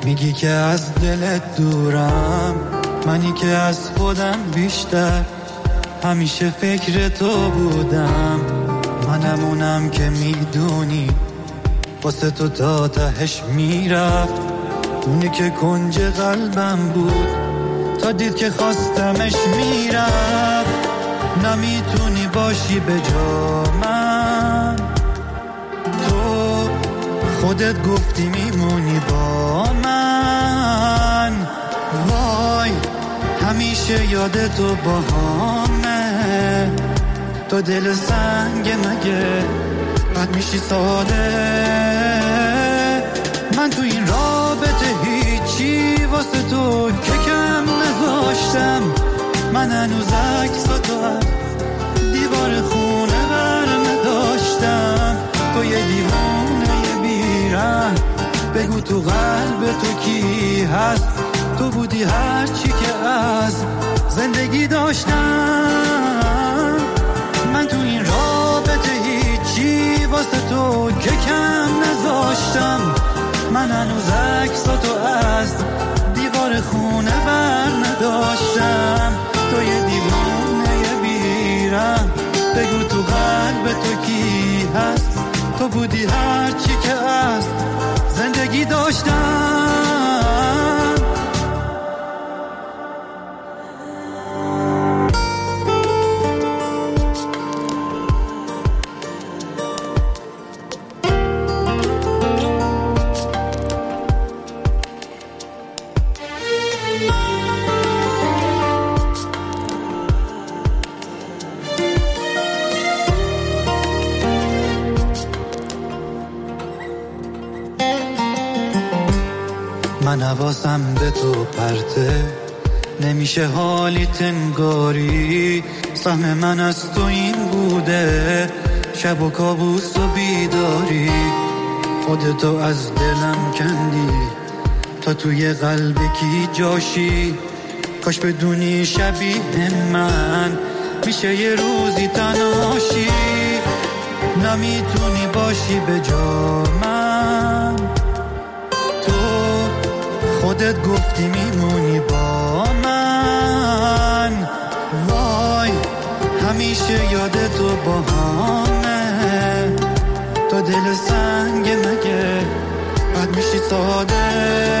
میگی که از دلت دورم، منی که از خودم بیشتر همیشه فکر تو بودم. منم اونم که میدونی واسه تو تا تهش میرفت، اونی که کنج قلبم بود تا دید که خواستمش میرفت. نمیتونی باشی به جا من، تو خودت گفتی میمونی با من. وای همیشه یاد تو باهامه، تو دل سنگ مگه بد میشی ساده. من تو این رابطه هیچی واسه تو که کم نذاشتم. من هنوز عکساتو از دیوار خونه بر نداشتم. تو یه دیوونه یه بیرم، بگو تو قلب تو کی هست. تو بودی هرچی که از زندگی داشتم. من تو این رابطه هیچی واسه تو که کم نذاشتم. من هنوز عکساتو از دیوار خونه بر نداشتم. تو یه دیوونه یه بیرم، بگو تو قلب تو کی هست. تو بودی هرچی که از زندگی داشتم. من حواسم به تو پرته، نمیشه حالی تنگاری. سهم من از تو این بوده، شب و کابوس و بیداری. خودتو از دلم کندی تا توی قلب کی جاشی. کاش بدونی شبیه من میشه یه روزی تنهاشی. نمیتونی باشی به جا من، خودت گفتی میمونی با من. وای همیشه یاد تو باهامه، تو دل سنگ مگه بد میشی ساده.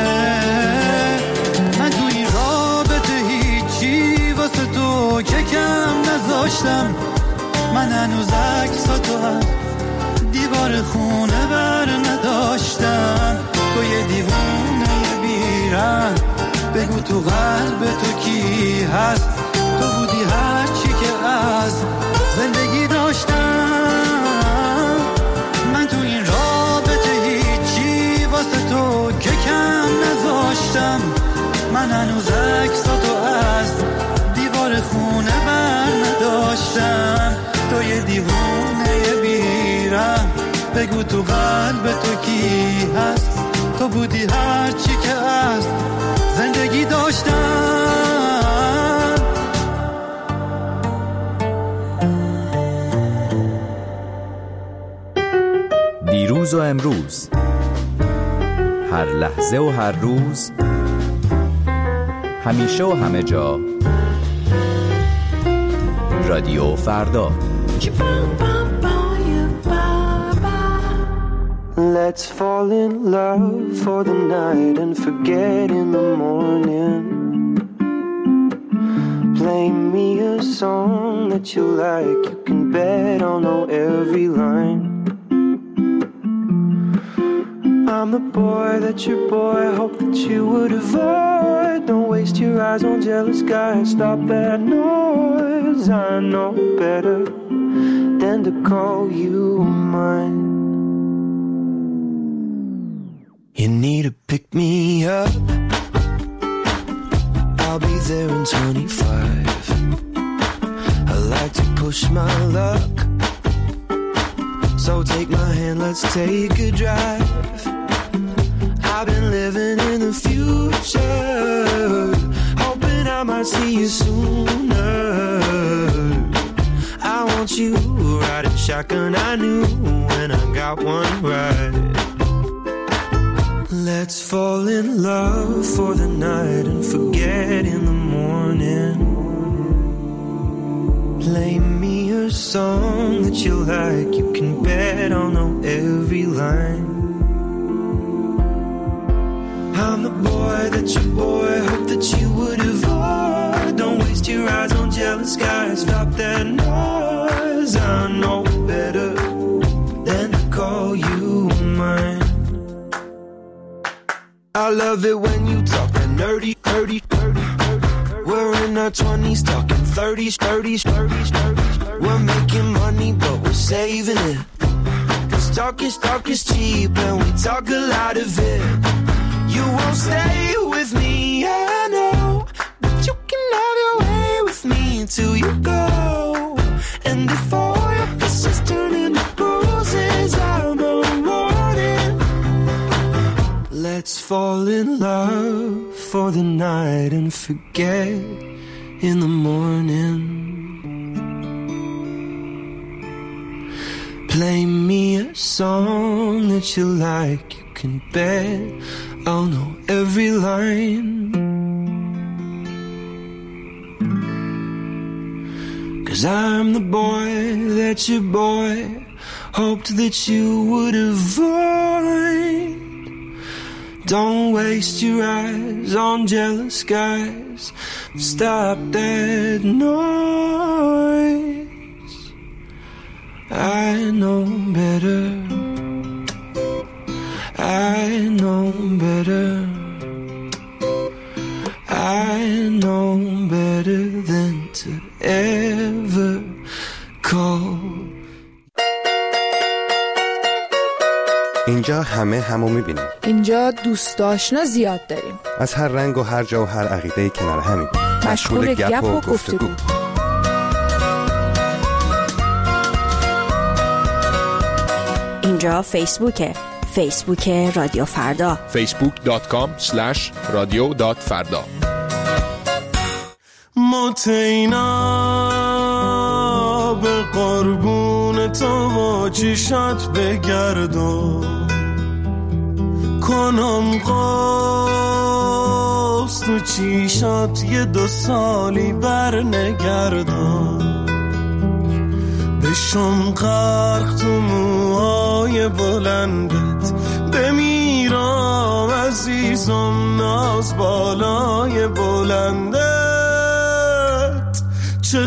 من تو این رابطه هیچی واسه تو که کم نذاشتم. من هنوز عکساتو از دیوار خونه بر نداشتم. تو یه دیوونه بگو تو قلب تو کی هست. تو بودی هرچی که از زندگی داشتم. من تو این رابطه هیچی واسه تو که کم نذاشتم. من هنوز عکساتو از دیوار خونه بر نداشتم. تو یه دیوونه یه بیرم، بگو تو قلب تو کی هست. تو بودی هرچی که از زندگی داشتم. دیروز و امروز، هر لحظه و هر روز، همیشه و همه جا. رادیو فردا. Let's fall in love for the night and forget in the morning. Play me a song that you like, you can bet I'll know every line. I'm the boy that your boy hoped that you would avoid. Don't waste your eyes on jealous guys, stop that noise. I know better than to call you mine. You need to pick me up, I'll be there in 25. I like to push my luck, so take my hand, let's take a drive. I've been living in the future, hoping I might see you sooner. I want you riding shotgun, I knew when I got one right. Let's fall in love for the night and forget in the morning. Play me a song that you like, you can bet I'll know every line. I'm the boy that your boy hoped that you would avoid. Don't waste your eyes on jealous guys, stop that noise. I know better than to call you mine. I love it when you talk that nerdy. We're in our 20s talking 30s. We're making money but we're saving it. Cause talk is cheap and we talk a lot of it. You won't stay with me, I know, but you can have your way with me until you go. And if all your kisses turn into bruises, I'll know morning. Let's fall in love for the night and forget in the morning. Play me a song that you like, you can bet I'll know every line. Cause I'm the boy that your boy hoped that you would avoid. Don't waste your eyes on jealous guys, stop that noise. I know better, I know better, I know better than to ever call. اینجا همو میبینیم. اینجا دوست آشنا زیاد داریم. از هر رنگ و هر جا و هر عقیده کنار همیم. مشغول گپ و گفتگو. اینجا فیسبوک رادیو فردا. facebook.com/radio.farda. متینا به قربون تو و چشات بگردم، کنم قوس تو چشات یه 2 سالی بر نگردم، بشم غرق تو موهای بلندت، بمیرم عزیزم ناز بالای بلندت، چه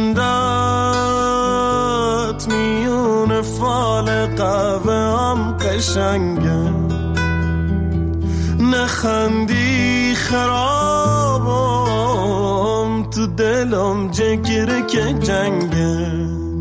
خندت میون فال قهوه هم قشنگه، نخندی خرابم تو دلم جگره که جنگه،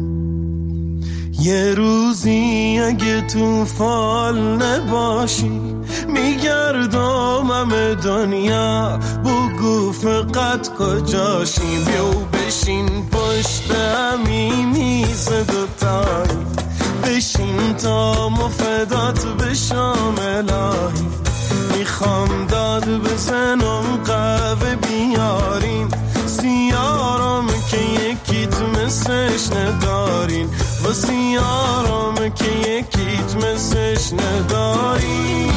یه روزی اگه تو فال نباشی میگردم همه دنیا، بگو فقط کجاشی، بیو بشین پشت همی میز دوتایی، بشین تا مفدات بشم الهی، میخوام داد بزنم قهوه بیارین، سیارم که یکیت مثلش ندارین، و سیارم که یکیت مثلش ندارین.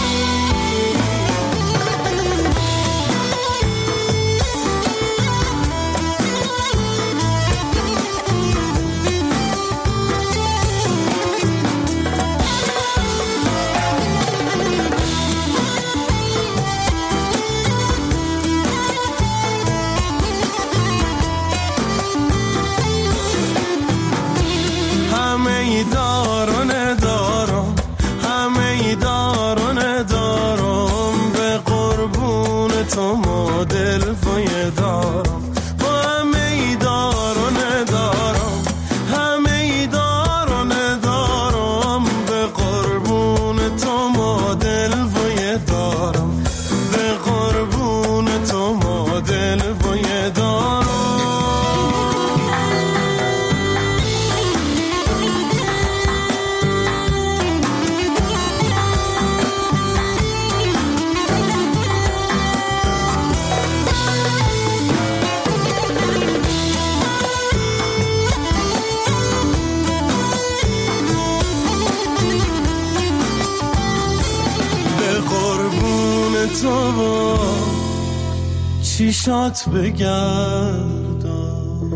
همه داران چشات بگردم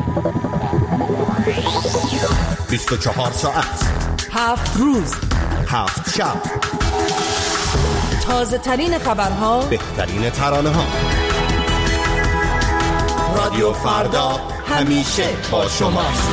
24 ساعت 7 روز 7 شب تازه ترین خبرها، بهترین ترانه ها. رادیو فردا همیشه با شماست.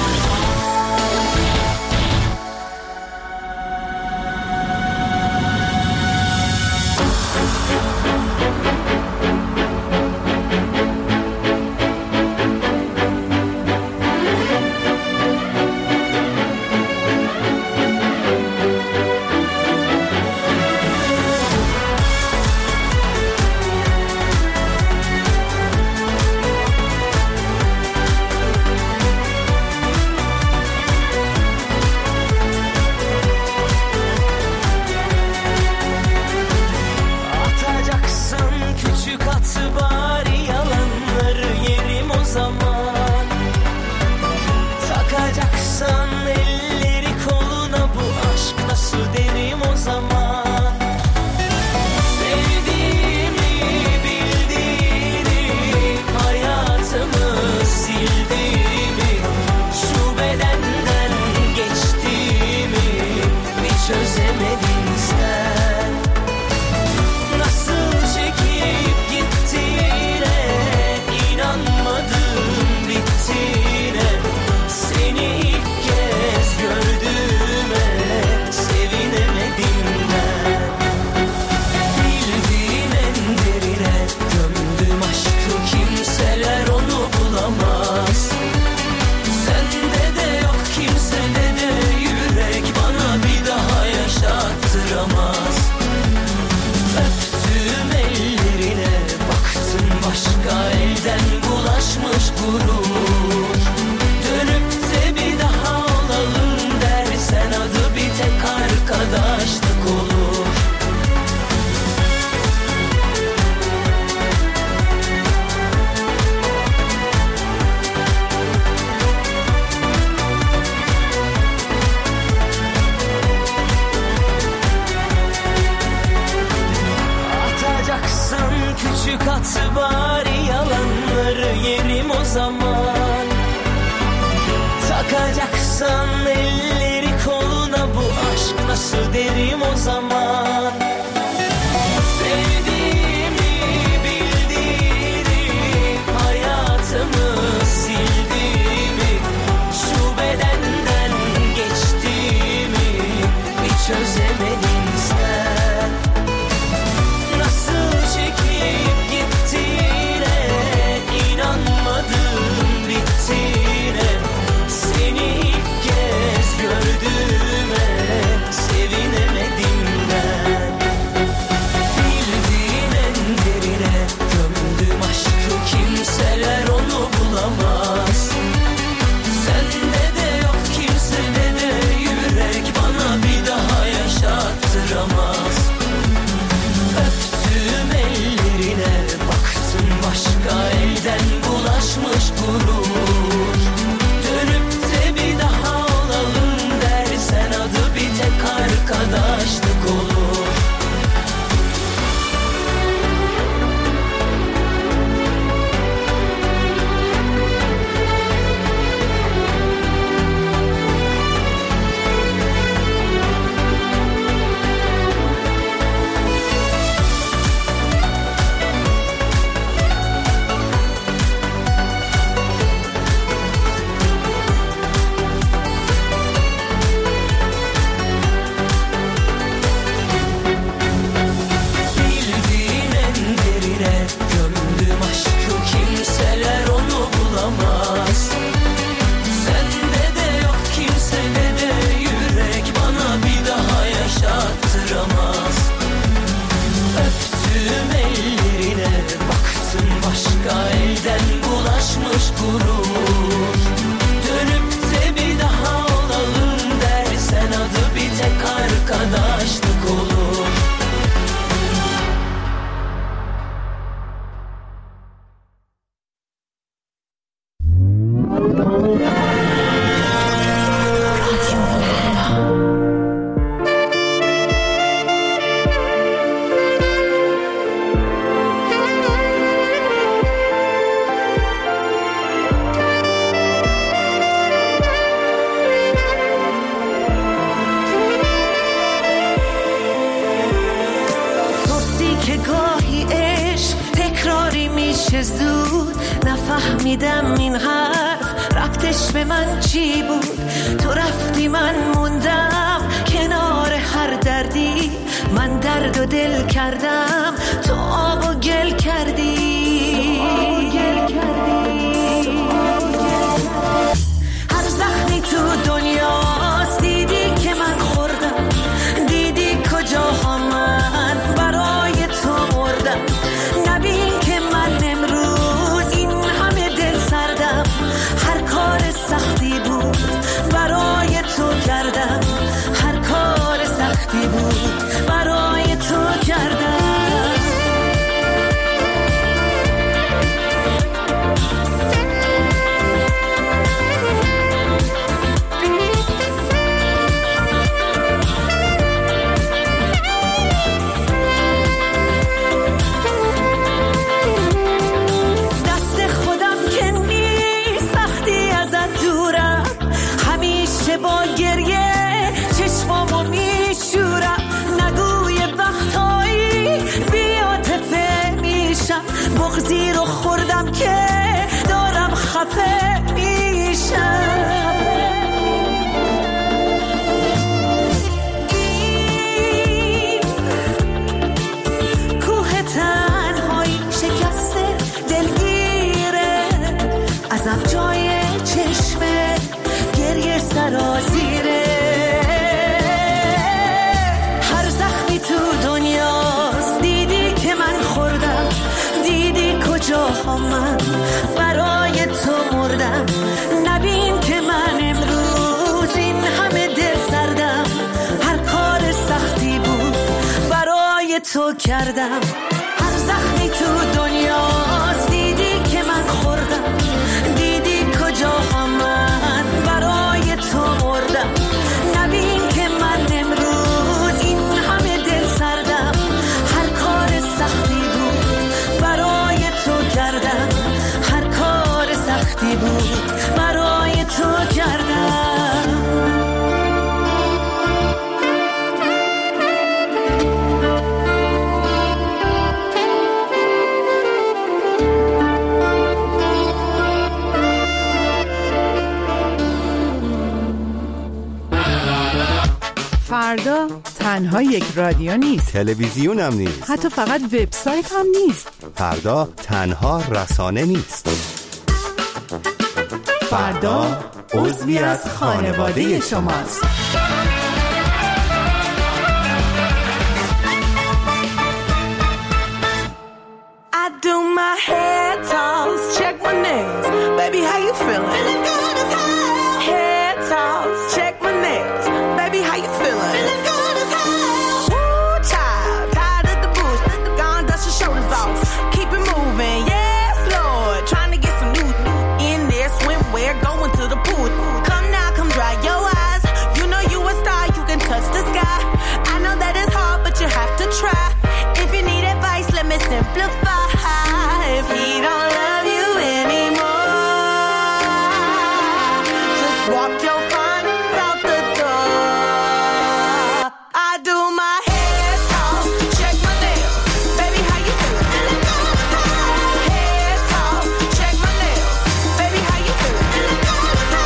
نفهمیدم این حرف ربطش به من چی بود. تو رفتی من موندم کنار هر دردی، من درد و دل کردم تو آب و گل کردی. هر زخمی تو دنیاست دیدی که من خوردم، دیدی کجاها من برای تو مردم. نبین که من امروز این همه دل سردم، هر کار سختی بود برای تو کردم، هر کار سختی بود برای تو کردم. با گریه چشمامو میشورم، نگوی وقتایی بی‌عاطفه میشم، بغضی رو خوردم که دارم خفه میشم. این کوه تنهایی شکسته دلگیره، ازم جای چشمه گریه سرازیره. هر زخمی تو دنیاست دیدی که من خوردم، دیدی کجاها من برای تو مردم. نبین که من امروز این همه دل سردم، هر کار سختی بود برای تو کردم. هر زخمی تو دنیاست دیدی که من خوردم، دیدی کجاها من برای تو مردم. نبین که من امروز این همه دل سردم، هر کار سختی بود برای تو کردم، هر کار سختی بود برای تو کردم. فردا تنها یک رادیو نیست، تلویزیون هم نیست، حتی فقط وبسایت هم نیست. فردا تنها رسانه نیست. فردا عضوی از خانواده شماست. I do my hair toss, check my nails. Baby, how you feeling? Feeling good as hell. Hair toss, check my nails. Baby, how you feeling? Feeling good as hell. Woo, child, tired of the bush. Gone, dust your shoulders off. Keep it moving, yes, Lord. Trying to get some new in there, swimwear, going to the pool. Come now, come dry your eyes. You know you a star, you can touch the sky. I know that it's hard, but you have to try. If you need advice, let me simplify. If he don't love you anymore, just walk your friends out the door. I do my hair talk, check my nails. Baby, how you feeling? Hair talk, check my nails. Baby, how you feeling?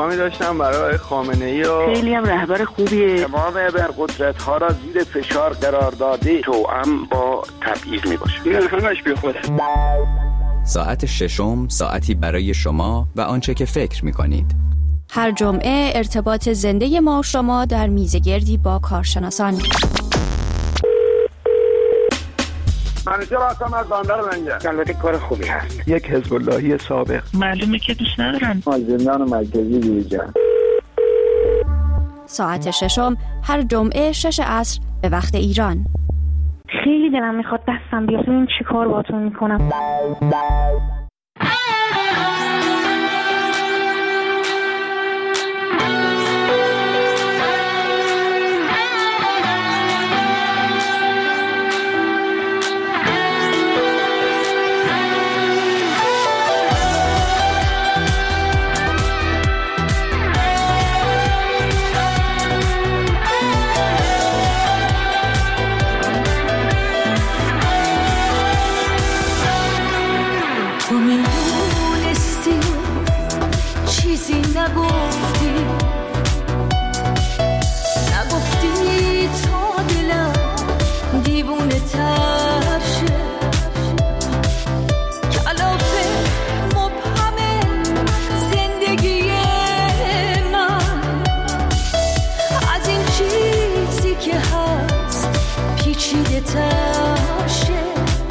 پیغامی داشتم برای خامنه‌ای و خیلی هم رهبر خوبیه. تمام ابرقدرت‌ها را زیر فشار قرار داده، توأم با تبعیض میباشه. این همش بی خوده. ساعت ششم ساعتی برای شما و آنچه که فکر می‌کنید. هر جمعه ارتباط زنده ما و شما در میزگردی با کارشناسان. منیجر هستم از بندر منجر. البته کار خوبی هست. یک حزب اللهی سابق. معلومه که دوست ندارن. زندان مرکزی بیرجان. ساعت ششم هر جمعه 6 عصر به وقت ایران. خیلی دلم میخواد دستم بیاد. این چی کار باهاتون میکنم؟ نگفتی تا دلم دیوونه تر شه، کلافه مبهمه زندگی من، از این چیزی که هست پیچیده تر شه.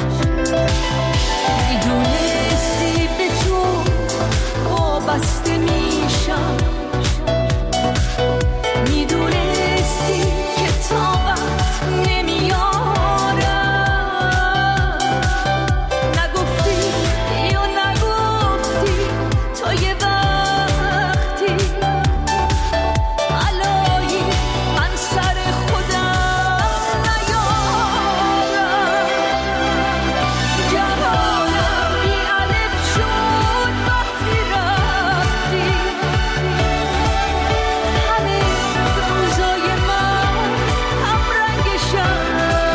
میدونستی به تو وابسته میشم، میدونستی که طاقت نمیارم، نگفتی یا نگفتی تا یه وقتی علایی من سر خودم نیارم. جوانم بی علف شد وقتی رفتی، همه روزای من هم رنگشم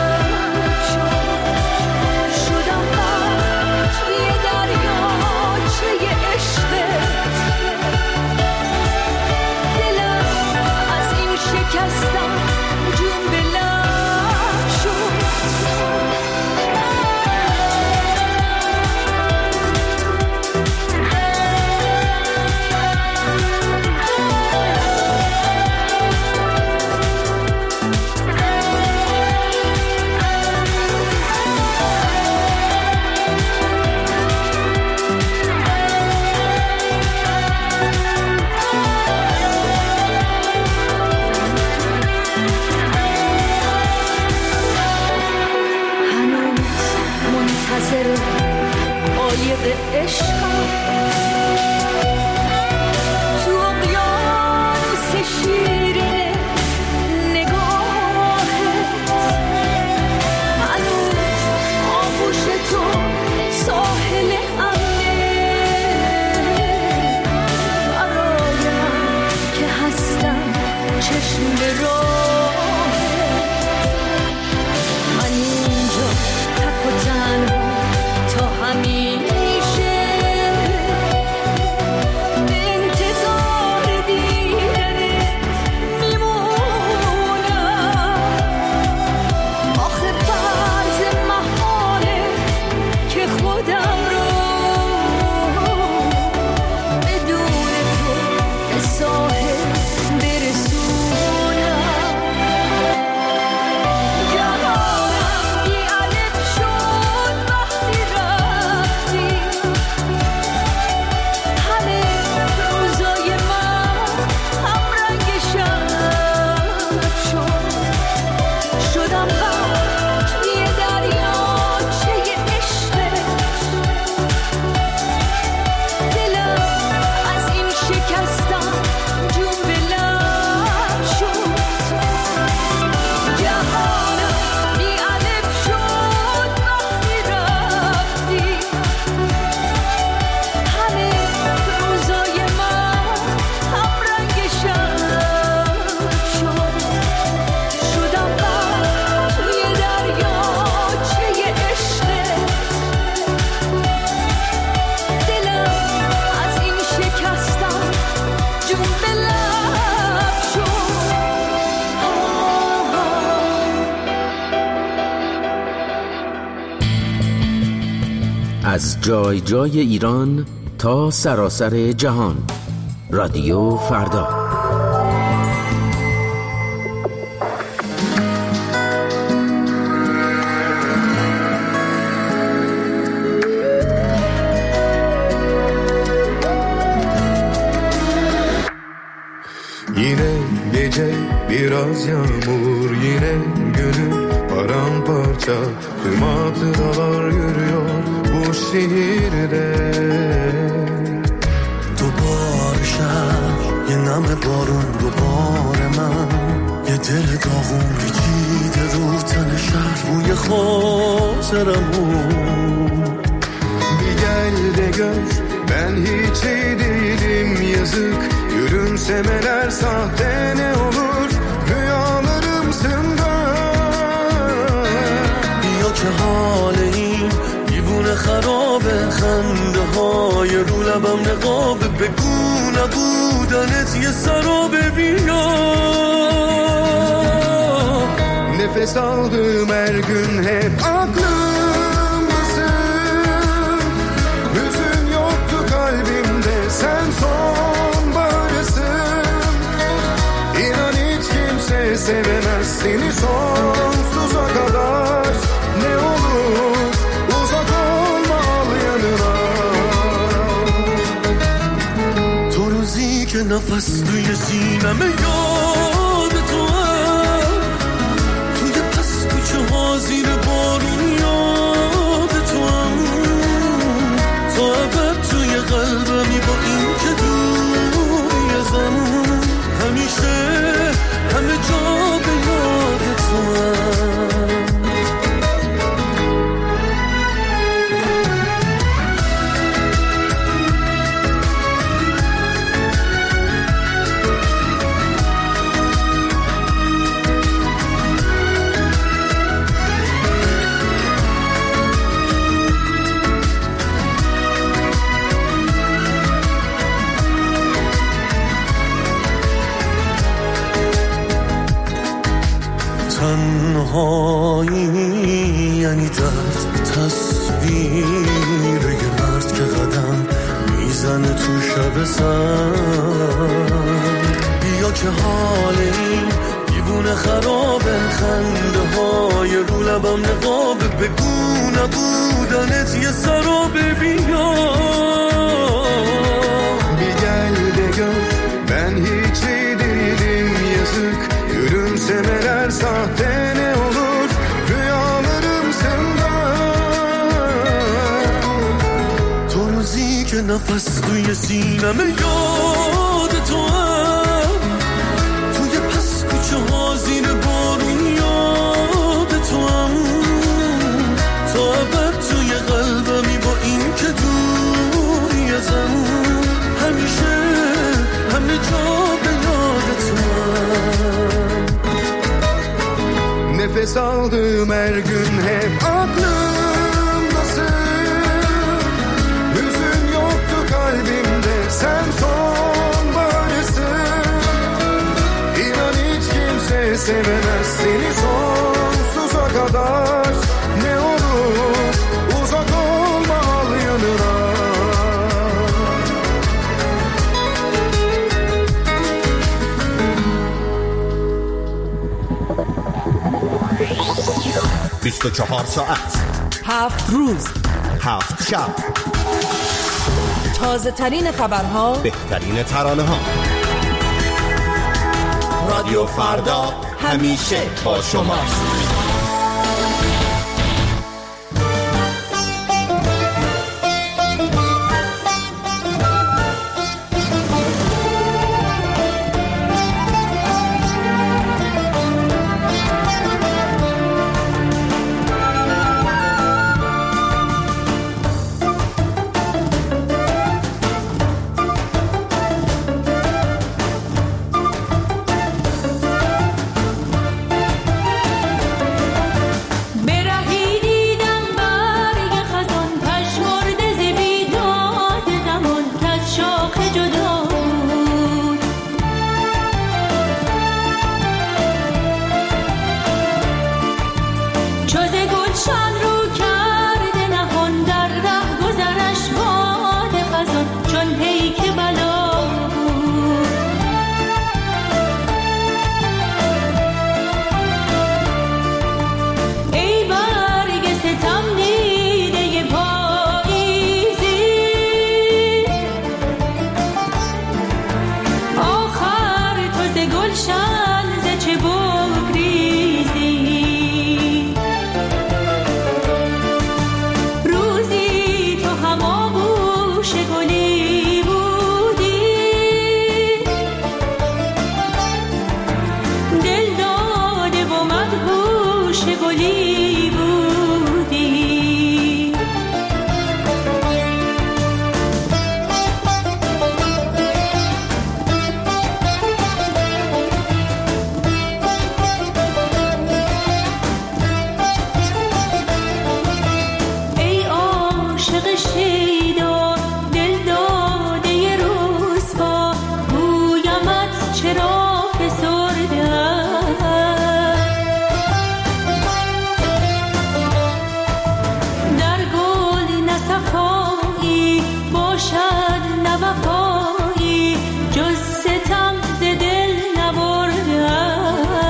شدم من توی دریاچه عشقت، دلم از این شکستم جون به لب شد. هنوز منتظر قایق عشقم، تو اقیانوس شیرین نگاهت، هنوز آغوش تو ساحل امنه برایم که هستم چشم به راهت. من اینجا تک و تنها تا همیشه، از جای جای ایران تا سراسر جهان. رادیو فردا. Yine gece biraz yağmur, yine gönül paramparça. Tüm hatıralar yürüyor bu şehirde. دوباره شب یه نم بارون دوباره من یه دل داغون پیچیده رو تن شهر بوی خاطرمون Bir gel de gör ben hiç iyi değilim yazık. Gülümsemeler sahte ne olur rüyalarımsın da. بیا که حال این دیوونه خرابه خنده های رو لبم نقابه بگو نبودنت یه سرابه بیا Nefes aldığım her gün hep aklımdasın. Hüzün yoktu kalbimde sen sonbaharsın. İnan hiç kimse sevemez seni sonsuza kadar. Ne olur uzak olma al yanına. تو روزی که نفس توی سینمه یاد تو هم توی پس کوچه ها زیر بارون یاد تو هم تا ابد توی قلبمی با این که دوری ازم همیشه همه جا به یاد تو هم تنهایی یعنی درد تصویر یه مرد که قدم میزنه تو شب سر بیا که حال این دیوونه خرابه خنده های رو لبم نقابه بگو نبودنت یه سرابه بیا Bir gel de gör ben hiç iyi değilim yazık. Gülümsemeler sahte ne olur rüyalarımsın da. تو روزی که نفس توی سینمه یاد تو هم توی پس کوچه ها زیر بارون یاد تو هم تا ابد توی قلبمی با این که دوری ازم همیشه همه جا به یاد تو هم Nefes aldığım her gün hep aklımdasın. Hüzün yoktu kalbimde sen sonbaharsın. İnan hiç kimse sevemez seni sonsuza kadar. Ne olur uzak olma al yanına. بیست و 24 ساعت 7 روز 7 شب تازه ترین خبرها، بهترین ترانه ها. رادیو فردا همیشه با شماست. شیدا دل داده ی رسوا گویمت چرا فسردم در گل نصفایی باشد نوفایی جز ستم ز دل نبردم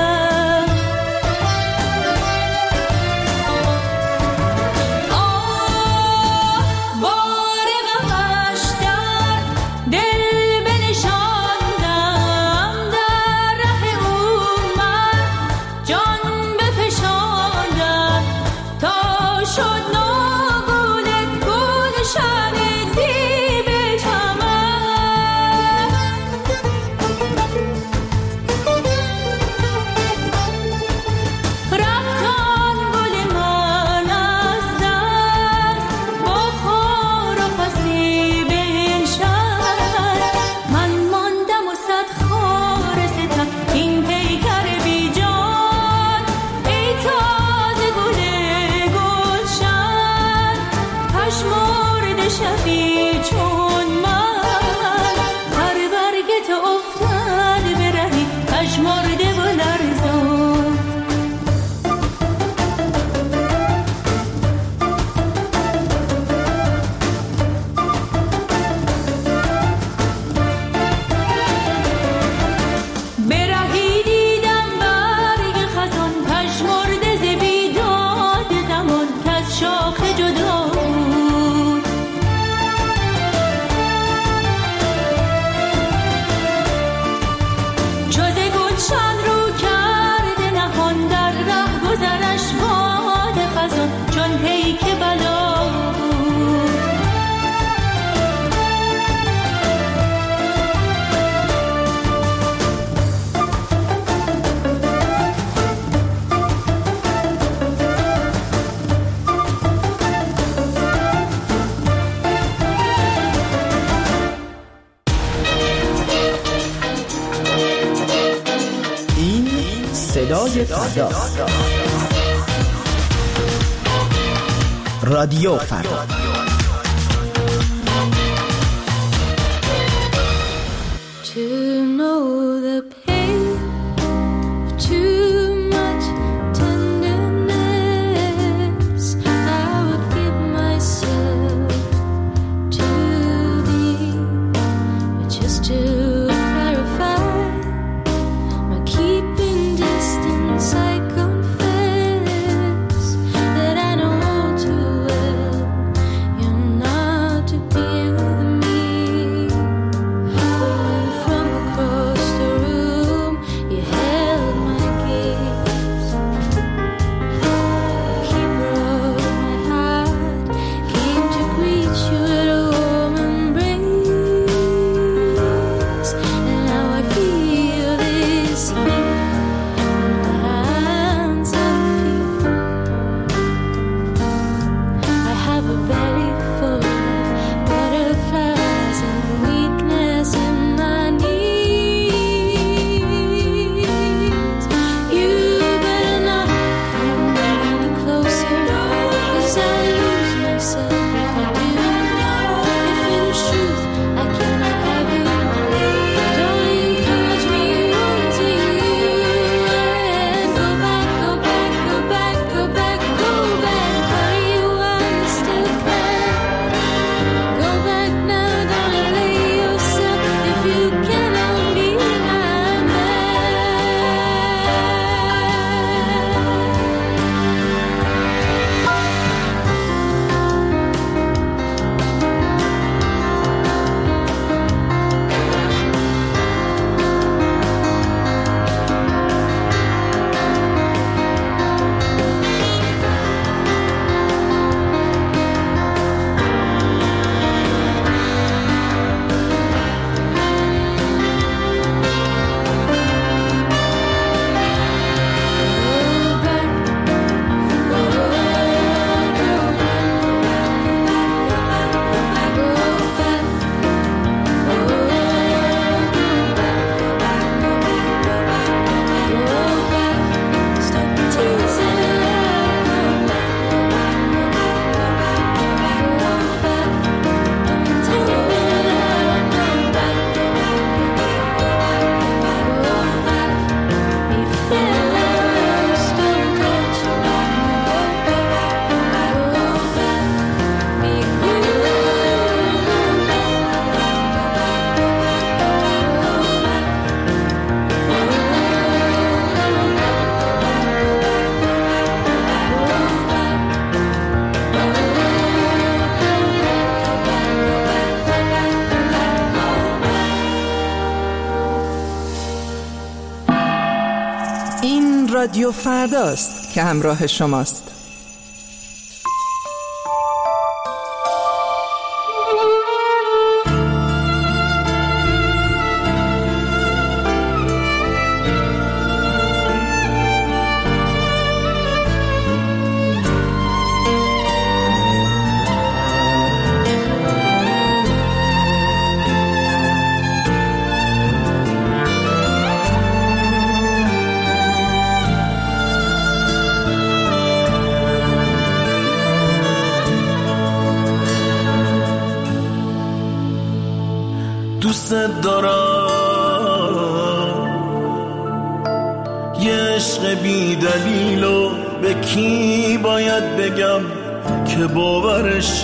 صدای فردا، رادیو فردا. رادیو فرداست که همراه شماست. دوست دارم یه عشق بی دلیلو به کی باید بگم که باورش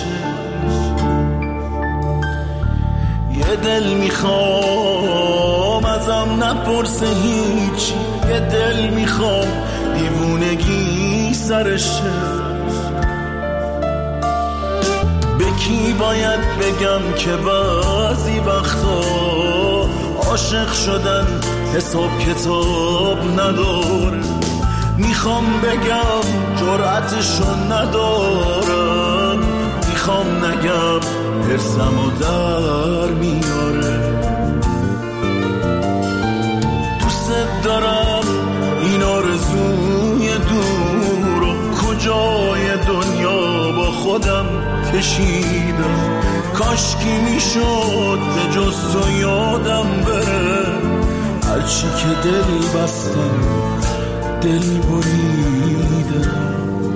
یه دل میخوام ازم نپرسه هیچ، یه دل میخوام دیوونگی سرشه. کی باید بگم که بعضی وقتا عاشق شدن حساب کتاب نداره. میخوام بگم جرأتشو ندارم، میخوام نگم حرصمو در میاره. دوست دارم این آرزوی دور و کجای دنیا با خودم کشیدم. کاشکی میشد به جز تو یادم بره، هرچی که دل بستم دل بریدم.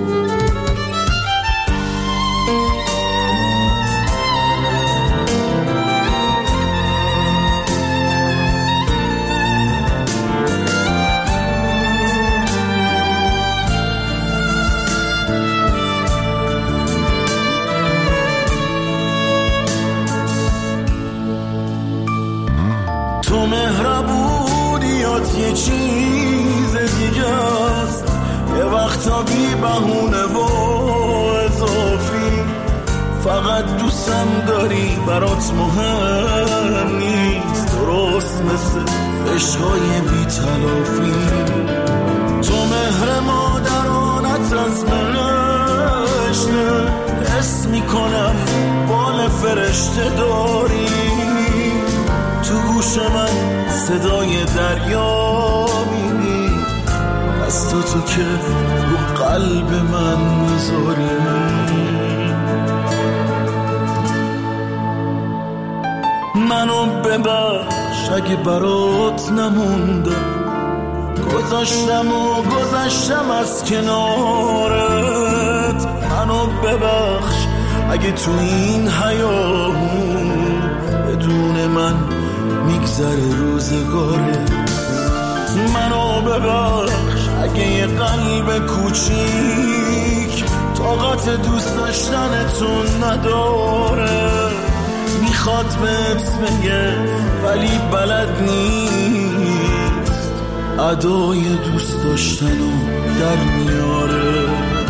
تو مهربونیات یه چیز دیگه است، یه وقتا بی بهونه و اضافی. فقط دوستم داری برات مهم نیست، درست مثل عشقای بی تلافی. تو مهر مادرانت از بهشته، حس میکنم بال فرشته داری. تو گوش من صدای دریا میبینی، از تو که رو قلب من میذاری. منو ببخش اگه برات نموندم، گذشتم از کنارت. منو ببخش اگه تو این حیاهون بدون من میگذره روزگاره. منو ببخش اگه یه قلب کوچیک طاقت دوست داشتنتون نداره. میخواد بهت بگه ولی بلد نیست، ادای دوست داشتنو در میاره.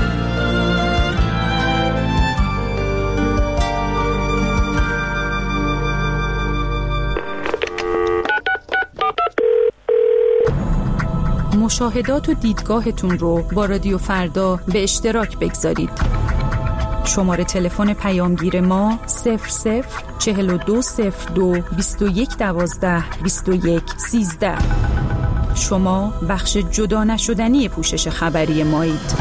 مشاهدات و دیدگاهتون رو با رادیو فردا به اشتراک بگذارید. شماره تلفن پیامگیر ما 00420221122113. شما بخش جدا نشدنی پوشش خبری مایید.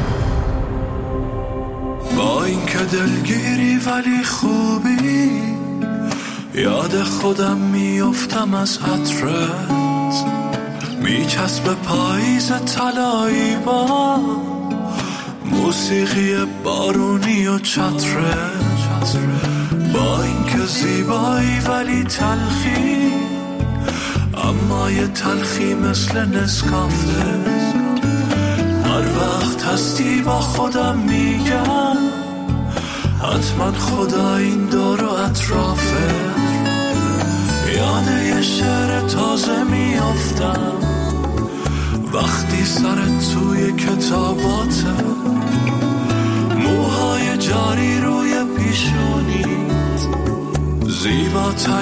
با این که دلگیری ولی خوبی، یاد خودم میافتم از عطرت. میچسب پاییز طلایی با موسیقی بارونی و چترت. با این که زیبایی ولی تلخی، اما یه تلخی مثل نسکافه. هر وقت هستی با خودم میگم حتما خدا این دور و اطرافه. یاد یه شعر تازه میافتم وقتی سرت توی کتاباته. موهای جاری روی پیشونیت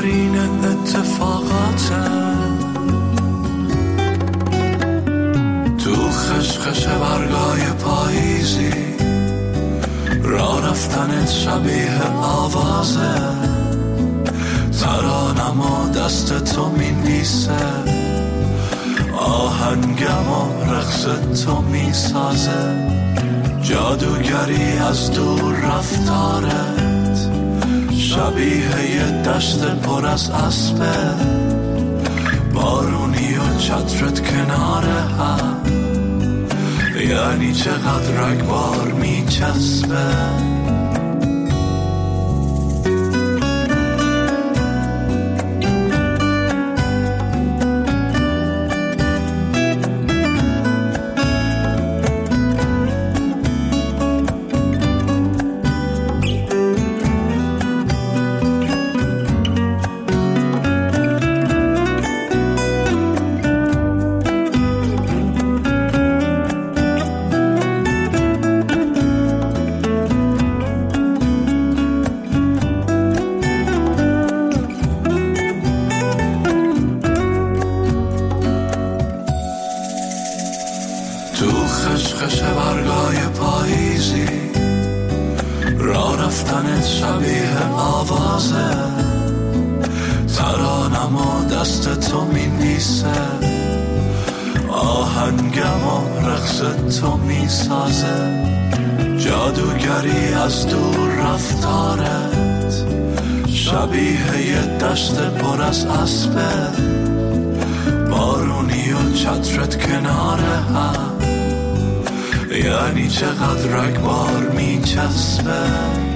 زیباترین اتفاقاته. تو خشخش برگای پاییزی، راه رفتنت شبیه آوازه، ترانم و دست تو می نیسه، آهنگم و رقص تو می سازه، جادوگری از دور رفتارت شبیه یه دشت پر از اسبه، بارونی و چترت کنار هم، یعنی چقدر رگبار می چسبه. خشخش برگای پاییزی، راه رفتنت شبیه آوازه، ترانم و دست تو می نیسه، آهنگم و رقص تو می سازه، جادوگری از دور رفتارت شبیه یه دشت پر از اسبه، بارونی و چترت کنار هم، یعنی چقدر رگبار می چسبه.